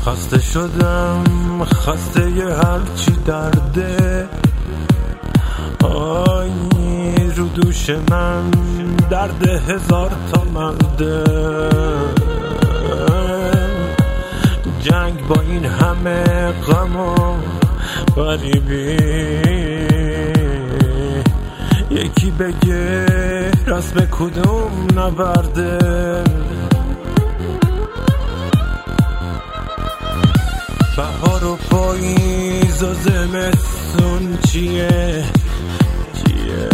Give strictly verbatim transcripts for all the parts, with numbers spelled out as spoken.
خسته شدم، خسته ی هرچی درده. آی رو دوش من درد هزار تا مرده. جنگ با این همه غم و غریبی، یکی بگه رسم کدوم نبرده. بهار و پاییز و زمستون چیه چیه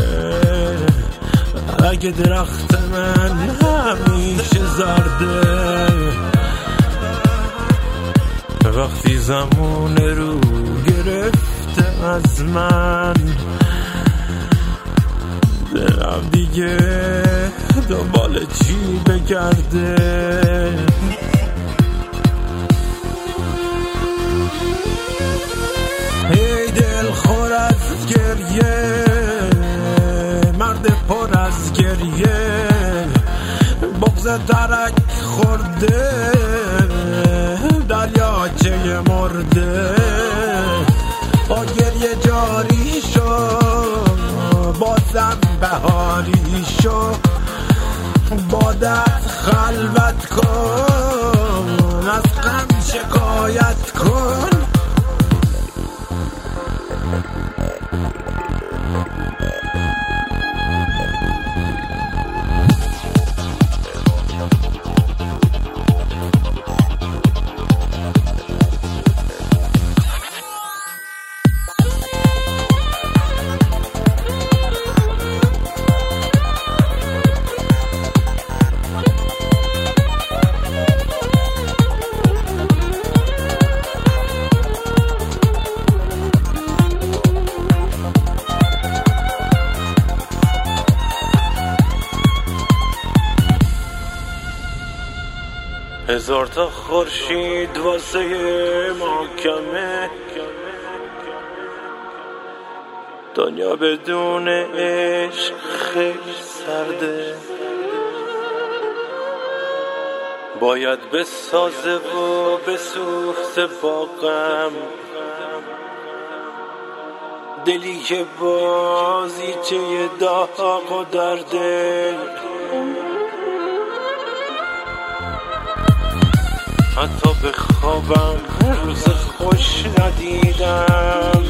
اگه درخت من همیشه زرده. وقتی زمان رو گرفته از من، دلم دیگه دنبال چی بگرده. ای دل خور از گریه، مرد پر از گریه، بغض درک خورده، دریاچه مرده. با گریه جاری شو، بازم بهاری شو، با درد خلوت کن، از غم شکایت کن. هزار تا خورشید واسه ما کمه، دنیا بدون عشق خیلی سرده. باید بسازه و بسوخته با غم، دلی که بازیچه داغ و درده. حتی به خوابم روز خوش ندیدم.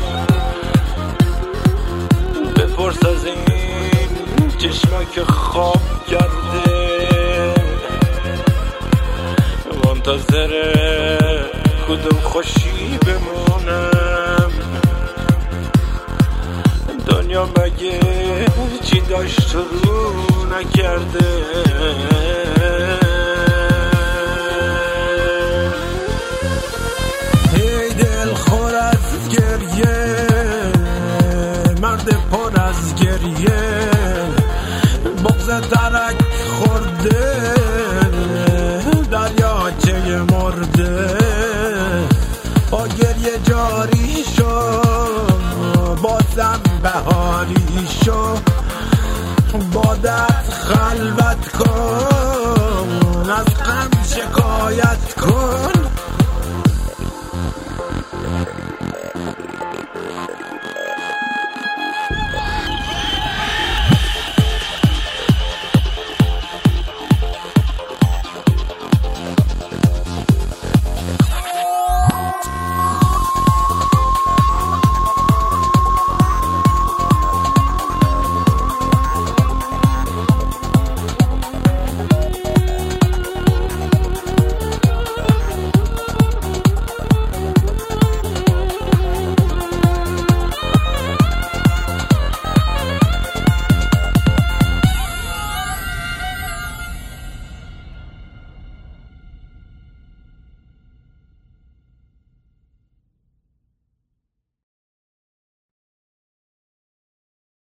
بپرس از این چشمک خواب کرده، منتظر کدوم خوشی بمونم. دنیا مگه چی داشت رو نکرده. مرد پر از گریه، بغض درک خورده، دریاچه مرده. با گریه جاری شو، بازم بهاری شو، با درد خلوت کن، از غم شکایت کن.